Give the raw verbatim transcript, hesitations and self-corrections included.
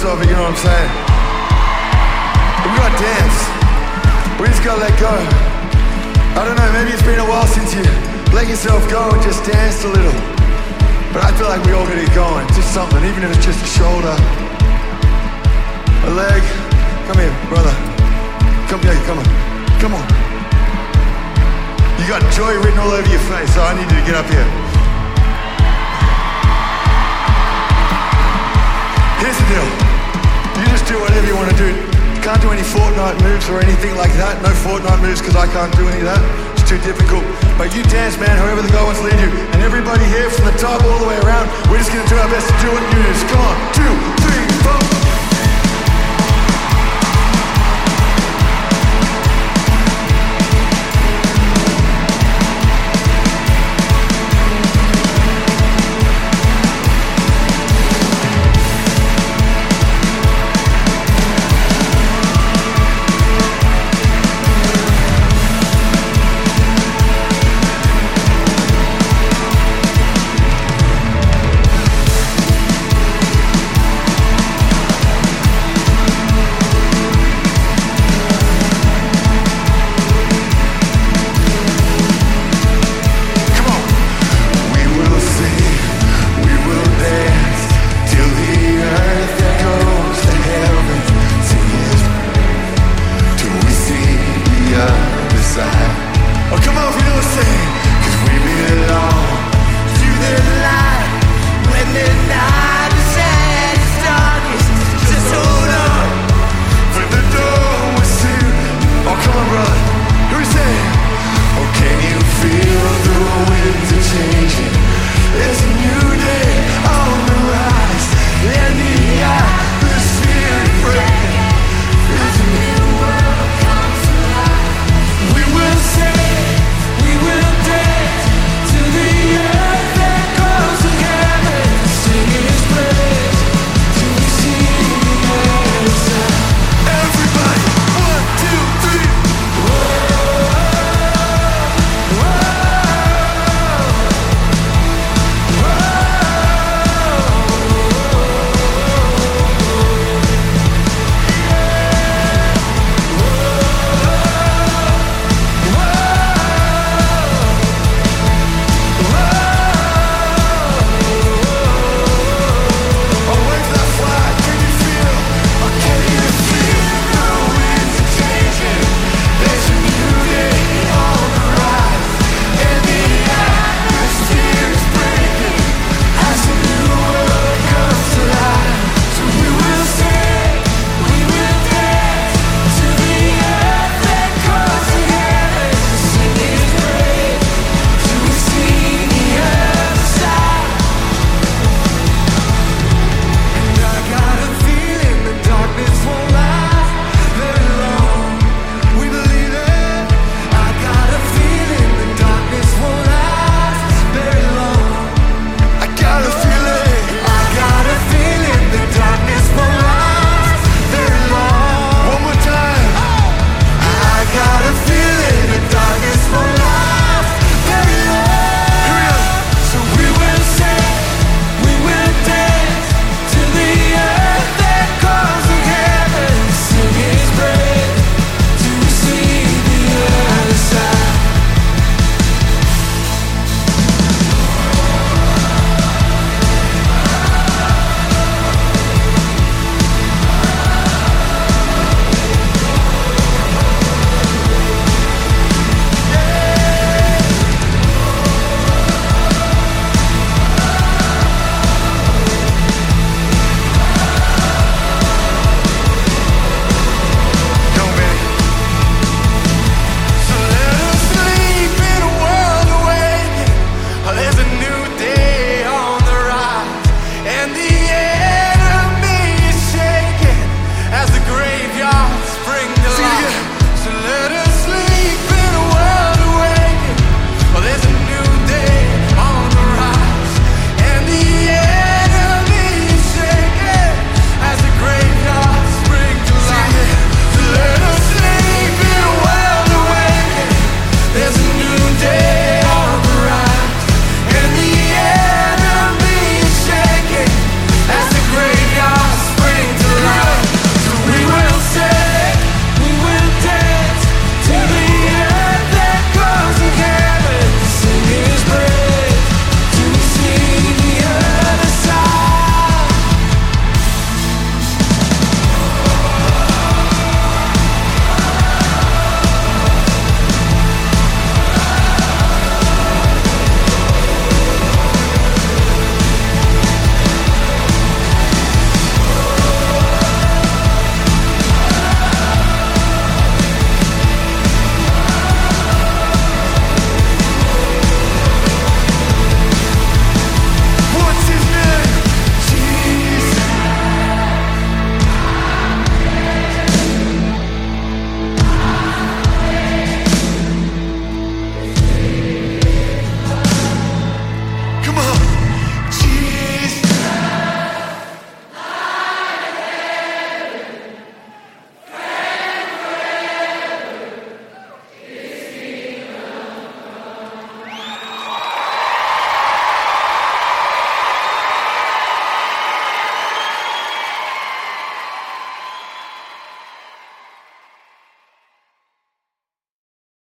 of it, you know what I'm saying? We gotta dance. We just gotta let go. I don't know, maybe it's been a while since you let yourself go and just danced a little. But I feel like we all gotta get going. Just something, even if it's just a shoulder, a leg. Come here, brother. Come here, come on. Come on. You got joy written all over your face, so I need you to get up here. Here's the deal. You just do whatever you want to do. You can't do any Fortnite moves or anything like that. No Fortnite moves because I can't do any of that. It's too difficult. But you dance, man, whoever the guy wants to lead you. And everybody here from the top all the way around, we're just going to do our best to do what you do. Come on. Two, three, four.